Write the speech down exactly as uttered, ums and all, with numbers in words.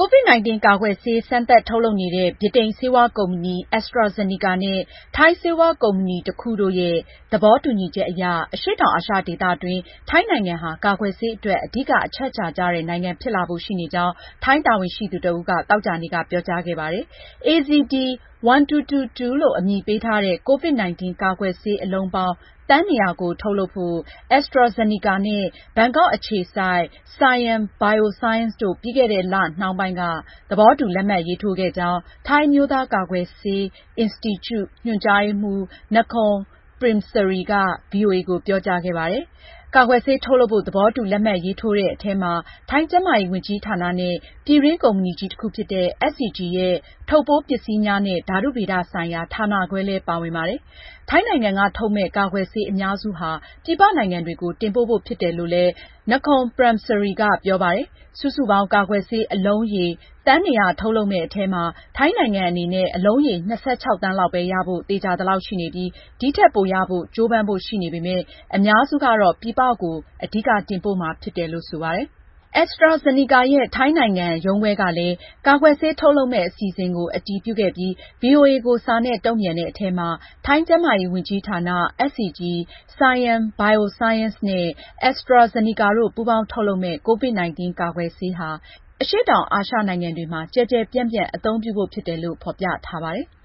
ကိုဗစ် ၁၉ ကာကွယ်ဆေး စမ်းသပ်ထုတ်လုပ်နေတဲ့ ဗြိတိန်ဆေးဝါးကုမ္ပဏီ AstraZeneca နဲ့ ထိုင်းဆေးဝါးကုမ္ပဏီတခုတို့ရဲ့ သဘောတူညီချက်အရ အရှေ့တောင်အာရှဒေသတွင်း ထိုင်းနိုင်ငံဟာ ကာကွယ်ဆေးအတွက် အဓိကအချက်အခြာကျတဲ့ နိုင်ငံဖြစ်လာဖို့ရှိနေကြောင်း ထိုင်းတာဝန်ရှိသူတဦးက သောကြာနေ့က ပြောကြားခဲ့ပါတယ်။ A Z D ၁၂၂၂ လို့အမည်ပေးထားတဲ့ ကိုဗစ် ၁၉ ကာကွယ်ဆေးအလုံးပေါင်း သန်း ၂၀၀ ကို ထုတ်လုပ်ဖို့ AstraZeneca နဲ့ ဘန်ကောက်အခြေစိုက် Siam Bioscience တို့ ပြီးခဲ့တဲ့လနှောင်းပိုင်းက သဘောတူလက်မှတ်ရေးထိုးခဲ့ကြောင်း ထိုင်းအမျိုးသားကာကွယ်ဆေး အင်စတီကျု ညွှန်ကြားရေးမှူး Nakorn Premsri က ဗွီအိုအေကို ပြောကြားခဲ့ပါတယ်။ ကာကွယ်ဆေးထုတ်လုပ်ဖို့ သဘောတူလက်မှတ်ရေးထိုးတဲ့အထဲမှာ ထိုင်းကျန်းမာရေးဝန်ကြီးဌာနနဲ့ ပြည်တွင်းကုမ္ပဏီကြီးတခုဖြစ်တဲ့ S C G ရဲ့ ထုပ်ပိုးပစ္စည်းများနဲ့ ဓါတုဗေဒဆိုင်ရာ ဌာနခွဲလည်း ပါဝင်ပါတယ်။ ထိုင်းနိုင်ငံကထုတ်မယ့် ကာကွယ်ဆေးအများစုဟာ ပြည်ပနိုင်ငံတွေကို တင်ပို့ဖို့ဖြစ်တယ်လို့လည်း Nakorn Premsri ကပြောပါတယ်။ စုစုပေါင်း ကာကွယ်ဆေးအလုံးရေ သန်း ၂၀၀ ထုတ်လုပ်မယ့်အထဲမှာ ထိုင်းနိုင်ငံအနေနဲ့ အလုံးရေ ၂၆ သန်းလောက်ပဲရဖို့ သေချာသလောက်ရှိနေပြီး ဒီထက်ပိုရဖို့ ကြိုးပမ်းဖို့ရှိနေပေမယ့် အများစုကတော့ ပြည်ပကို အဓိကတင်ပို့မှာဖြစ်တယ်လို့ ဆိုပါတယ်။ AstraZeneca ရဲ့ ထိုင်းနိုင်ငံရုံးခွဲကလည်း ကာကွယ်ဆေးထုတ်လုပ်မယ့် အစီအစဉ်ကို အတည်ပြုခဲ့ပြီး ဗွီအိုအေကို စာနဲ့ တုန့်ပြန်တဲ့အထဲမှာ ထိုင်းကျန်းမာရေးဝန်ကြီးဌာန၊ S C G ၊ Siam Bioscience နဲ့ AstraZeneca တို့ ပူးပေါင်းထုတ်လုပ်မယ့် ကိုဗစ် ၁၉ ကာကွယ်ဆေးဟာ အရှေ့တောင်အာရှနိုင်ငံတွေမှာ ကျယ်ကျယ်ပြန့်ပြန့် အသုံးပြုဖို့ဖြစ်တယ်လို့ ဖေါ်ပြထားပါတယ်။